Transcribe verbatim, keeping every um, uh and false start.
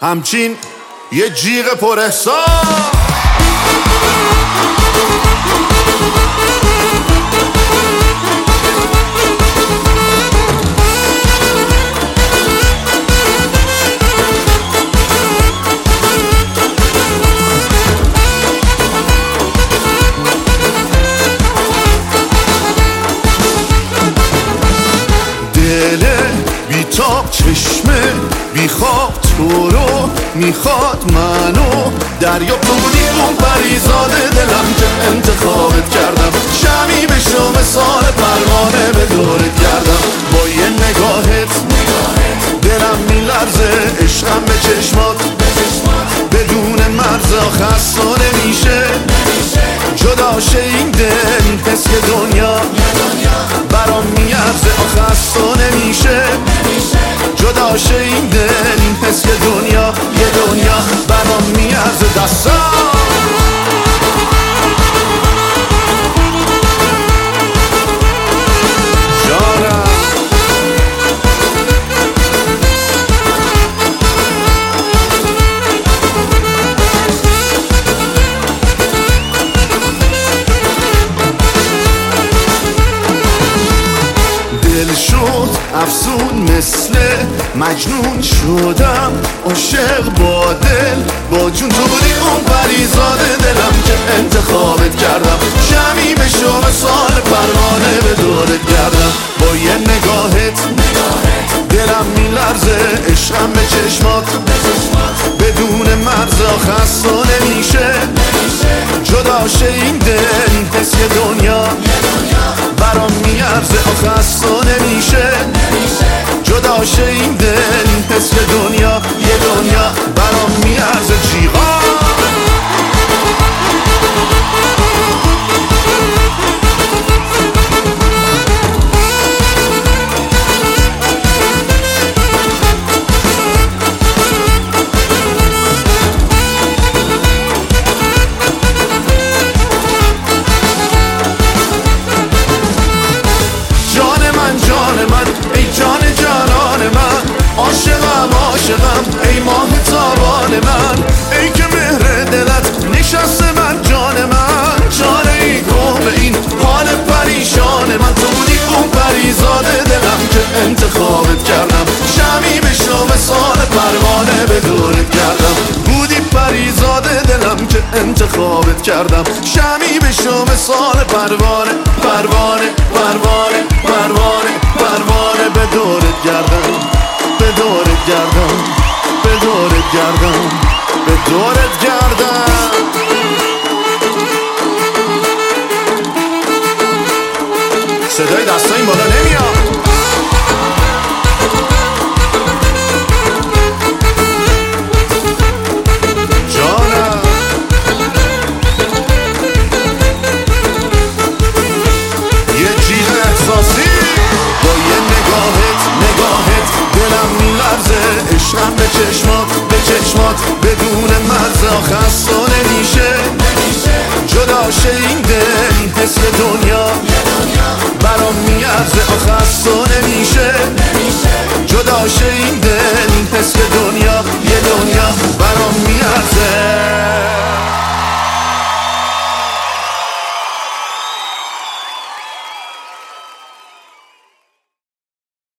همچین یه جیغ پر احساس. دل بیتاب چشمه بیخواب تو رو میخواد منو دریا بودی اون پریزاد دلم که انتخابت کردم. شمی بشو مثال پروانه به دورت کردم. با یه نگاهت دلم میلرزه، عشقم به چشمات بدون مرز خسته نمیشه. جدا شه این دل حس که دنیا برام میارزه خسته نمیشه. جدا شه این دل حس که دنیا یه دنیا برام میارزه. دستم دل شد افسون مثل مجنون شدم، عاشق با دل با جون تو بودی اون پریزاد دلم که انتخابت کردم. شمی بشو مثال پروانه به دورت کردم. با یه نگاهت دلم میلرزه، عشقم به چشمات بدون مرز خسته نمیشه. جدا شه این دل حس که دنیا برام میارزه خسته نمیشه. جدا شه این دل حس که دنیا یه دنیا برام میارزه. جیغا عاشقم ای ماه تابان من، ای که مهر دلت نشسته من جان من. چاره ای کن به این حال پریشان من. تو بودی اون پریزاد دلم که انتخابت کردم. شمی بشو مثال پروانه به دورت کردم. بودی پریزاد دلم که انتخابت کردم. شمی بشو مثال پروانه پروانه پروانه پروانه پروانه به دورت کردم. به دورت گردم به دورت گردم به دورت گردم. صدای دستا این بالا نمیاد. جانم یه جیغ احساسی با یه نگاهت نگاهت دلم میلرزه، عشقم به چشمات به چشمات بدون مرز خسته نمیشه. جدا شه این